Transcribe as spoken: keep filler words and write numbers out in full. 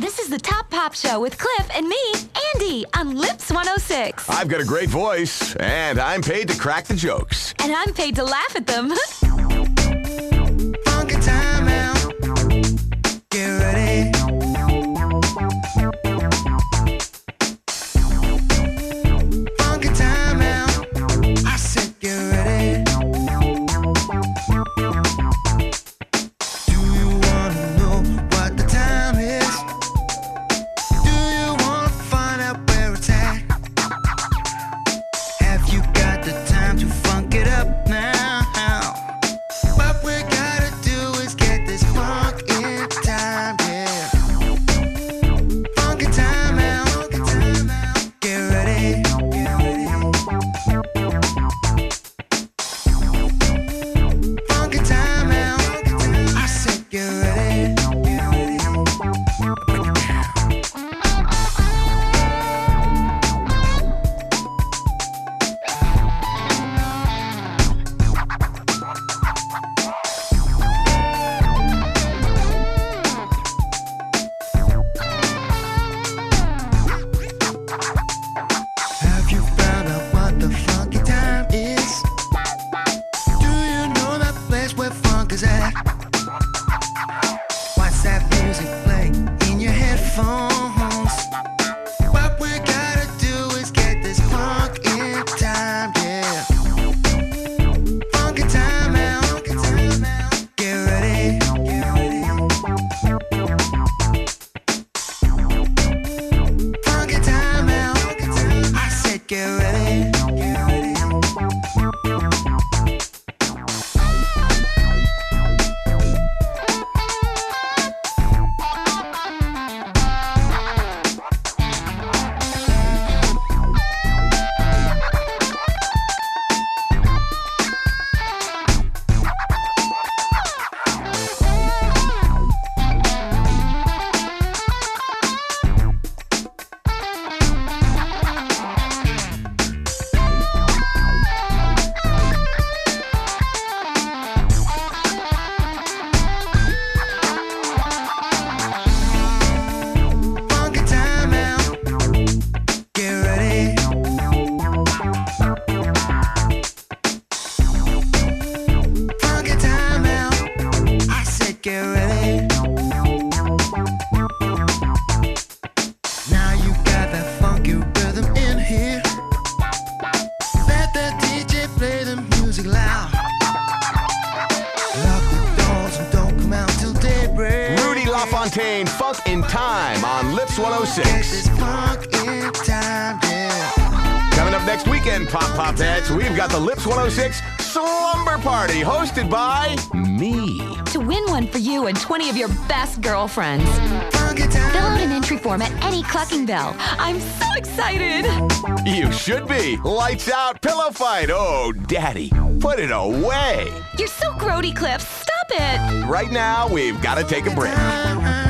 This is the Top Pop Show with Cliff and me, Andy, on Lips one oh six. I've got a great voice, and I'm paid to crack the jokes. And I'm paid to laugh at them. Funky time now. Get ready. Funky time now. I said get ready. Do you wanna know what the time is? Do you wanna find out where it's at? Have you got the time to funk it up now? What we gotta do is get this funk in time, yeah. Funky time now. Get ready. Funky time now. I said get ready. Break it down. Have you found out what the funky time is? Do you know that place where funk is at? What's that music playing in your headphones? What we gotta do is get this funk in time, yeah. Funky time now. Get ready. Funky time now. I said get ready. Funky time now. Get ready. Funky time now. I said get ready. Now you got that funky rhythm in here. Let the D J play the music loud. Lock the doors and don't come out till daybreak. Rudy LaFontaine, Funk in Time on Lips one oh Get six. this funk in time, yeah. Coming up next weekend, Pop Pop Heads, we've got the Lips one oh six Slumber Party, hosted by me. To win one for you and twenty of your best girlfriends. Funky Fill time. out an entry form at any Clucking Bell. I'm so excited. You should be. Lights out, pillow fight. Oh, daddy, put it away. You're so grody, Cliff. Stop it. Right now, we've got to take a break. Time.